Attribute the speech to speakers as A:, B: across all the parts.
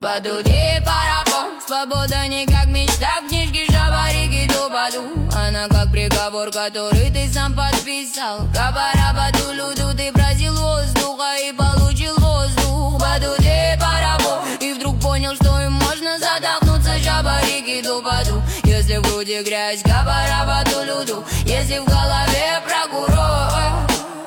A: Подуди, парапом, свобода не как мечта в книжке Шабарики Дубаду. Она как приговор, который ты сам подписал. Кабарабаду-люду, ты просил воздуха и получил воздух. Подуди, парапом, и вдруг понял, что им можно задохнуться Шабарики Дубаду. Если в груди грязь, кабарабаду-люду, если в голове прокурор.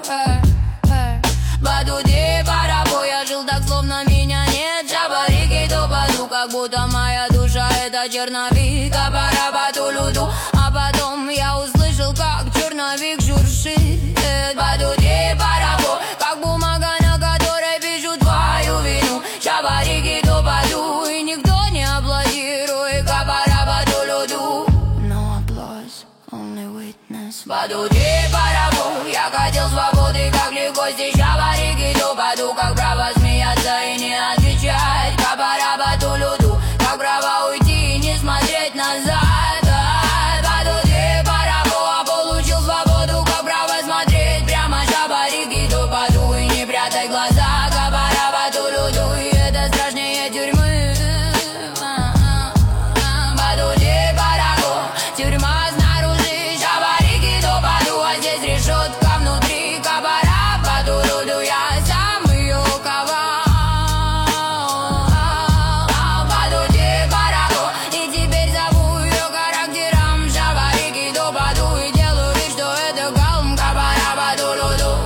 A: Подуди, парапом, я жил так, словно меня нет. Шабарики Дубаду, как будто моя душа это черновик. Кабарабаду-люду, а потом я услышал, как черновик шуршит. Подуди, парапом, как бумага, на которой пишут твою вину. Шабарики Дубаду, и никто не аплодирует. Кабарабаду-люду, no applause, only witness. Подуди, парапом, я хотел свободы, как легко здесь. Шабарики Дубаду, как право смеяться и не отвечать. Кабарабаду-люду, как право уйти и не смотреть назад. Подуди, парапом, а получил свободу, как право смотреть прямо. Шабарики Дубаду, и не прятай глаза. Кабарабаду-люду, и это страшнее тюрьмы. Подуди, парапом, тюрьма снаружи. Шабарики Дубаду, а здесь решетка внутри. Кабарабаду-люду, я сам ее ковал. Подуди, парапом, и теперь зову ее характером. Шабарики Дубаду, и делаю вид, что это галм. Кабарабаду-люду,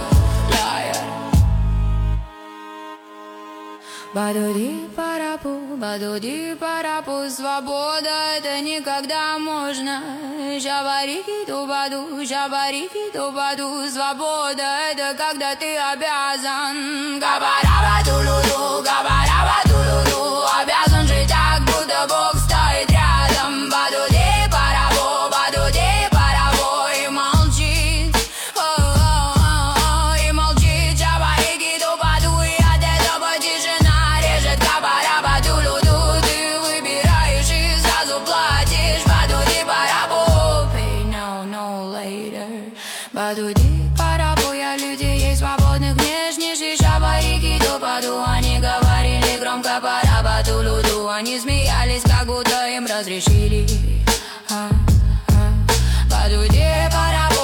A: Подуди, парапу, свобода это никогда можно. Шабарики Дубаду, Шабарики Дубаду, свобода это когда ты обязан. Кабарабаду-люду, Кабарабаду-люду, обязан жить так, будто Бог стоит рядом. Подуди, парапу, подуди, парапу, и молчит. И молчит Шабарики Дубаду, и от этого тишина режет. Кабарабаду-люду, ты выбираешь и сразу платишь. Подуди, парапу, pay now, no later. Подуди, парапу, я людей свободных внешнейших. Шабарики Дубаду, они говорили громко. Парабаду-люду, они смеялись, как будто им разрешили. Подуди, парапу.